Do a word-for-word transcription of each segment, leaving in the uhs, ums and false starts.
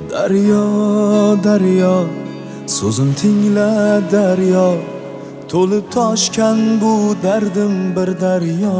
Daryo, daryo, so'zim tingla daryo, to'lib toshgan bu dardim bir daryo.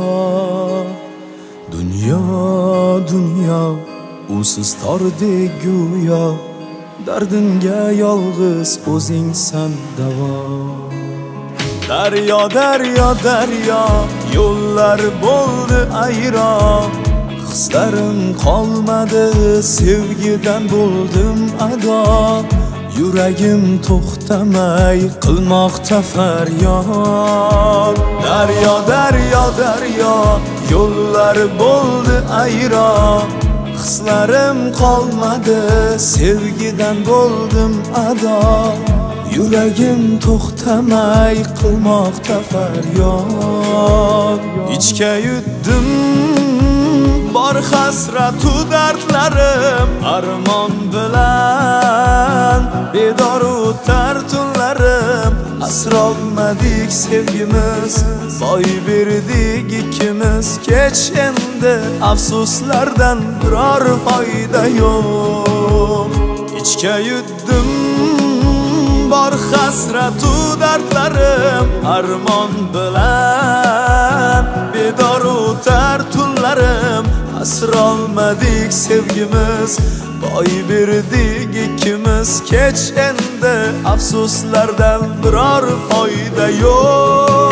Dunyo, dunyo, usiz tordek go'yo, dardimga yolg'iz o'zingsan davo. Daryo, daryo, daryo, yo'llar bo'ldi ayron, hislarim qolmadi, sevgidan bo'ldim ado. Yuragim to'xtamay qilmoqda faryod. Daryo, daryo, daryo, yo'llar bo'ldi ayron, hislarim qolmadi, sevgidan bo'ldim ado. Yuragim to'xtamay qilmoqda faryod. Ichga yutdim bor hasratu dardlarim, armon bilan bedor o'tar tunlarim. Asrolmadik sevgimiz, boy berdik ikkimiz. Kech endi afsuslardan biror foyda yo'q. Ichga yutdim bor hasratu dardlarim, armon bilan bedor o'tar tunlarim. Asrolmadik sevgimiz, boy berdik ikkimiz. Kech endi afsuslardan biror foyda yo'q.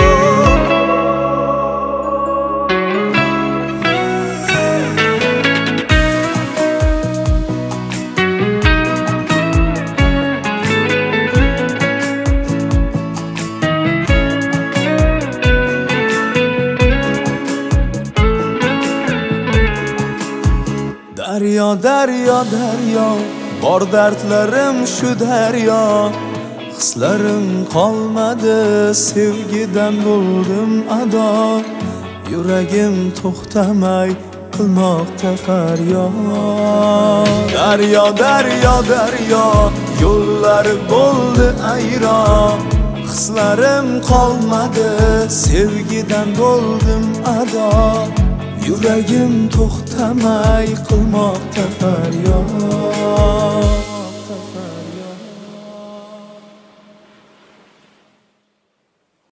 Daryo, daryo, daryo, bor dardlarim shu daryo. Hislarim qolmadi, sevgidan bo'ldim ado. Yuragim to'xtamay qilmoqda faryod. Daryo, daryo, daryo, yo'llar bo'ldi ayron, hislarim qolmadi, sevgidan bo'ldim ado. Yuragim to'xtamay qilmoqda faryod.